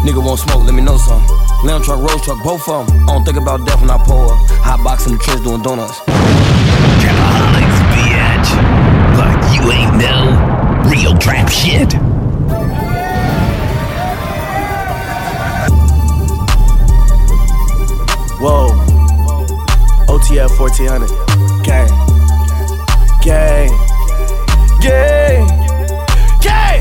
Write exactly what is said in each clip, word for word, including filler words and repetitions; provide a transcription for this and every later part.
Nigga won't smoke, let me know something. Lamb truck, road truck, both of them. I don't think about death when I pull up. Hot box in the trench doing donuts. Trapaholics, bitch. Like you ain't know real trap shit. Whoa. O T F fourteen hundred. Gang. Gang. Gang. Gang.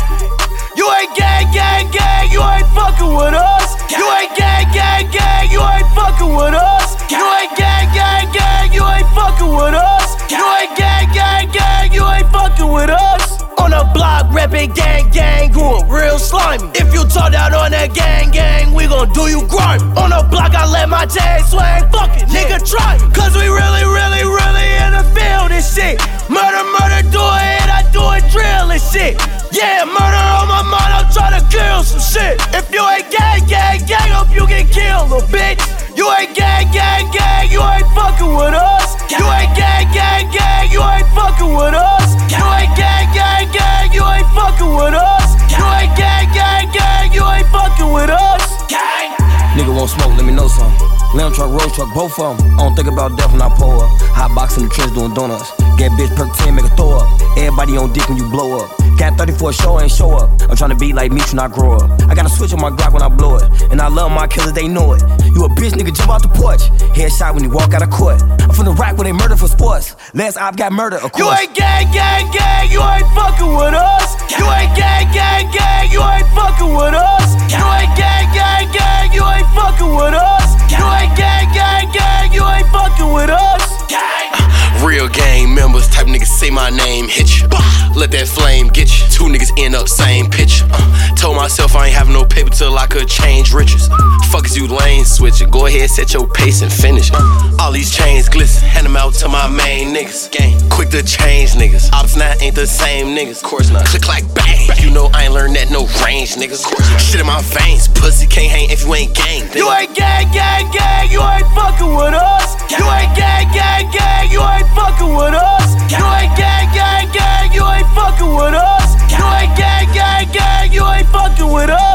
You ain't gang, gang, gang. You ain't fucking with us. You ain't gang, gang, gang. You ain't fucking with us. You ain't gang, gang, gang. You ain't fucking with us. You ain't gang, gang, gang. You ain't fucking with us. On the block, reppin' gang, gang, going real slimy. If you talk out on that gang, gang, we gon' do you grimy. On the block, I let my tag swing, fuck it, nigga, try it. Cause we really, really, really in the field and shit. Murder, murder, do it, I do it, drill and shit. Yeah, murder on my mind, I'm tryna kill some shit. If you ain't gang, gang, gang, hope you get killed, little bitch. You ain't gang, gang, gang, you ain't fucking with us. You ain't gang, gang, gang, you ain't fucking with us. You ain't gang, gang, gang, you ain't fucking with us. You ain't gang, gang, gang, you ain't fucking with us. Gang. Nigga won't smoke, let me know something. Lamb truck, road truck, both of them. I don't think about death when I pull up. Hot box in the trench doing donuts. Get bitch perk ten, make a throw up. Everybody on dick when you blow up. Got thirty for a show, ain't show up. I'm tryna be like me when I grow up. I got a switch on my Glock when I blow it. And I love my killers, they know it. You a bitch, nigga, jump out the porch. Headshot when you walk out of court. I'm from the rack where they murder for sports. Last op got murder, of course. You ain't gang, gang, gang, you ain't fucking with us. You ain't gang, gang, gang, you ain't fucking with us. You ain't gang, gang, gang, you ain't fucking with us. You ain't gang, gang, gang, you ain't fucking with us. Gang. Real gang members, type niggas say my name, hit you. Let that flame get you. Two niggas end up same picture. Uh, told myself I ain't having no paper till I could change riches. Fuck is you lane switcher? Go ahead, set your pace and finish. Uh, all these chains glisten, hand them out to my main niggas. Gang, quick to change niggas. Ops now ain't the same niggas. Course not. Click like bang. You know I ain't learned that no range, niggas. Shit in my veins, pussy can't hang if you ain't gang. Nigga. You ain't gang, gang, gang, you ain't fucking with us. You ain't gang, gang, gang, you ain't fucking with us. You ain't gang, gang, gang, you ain't fucking with us. You ain't gang, gang, gang, you ain't fucking with us.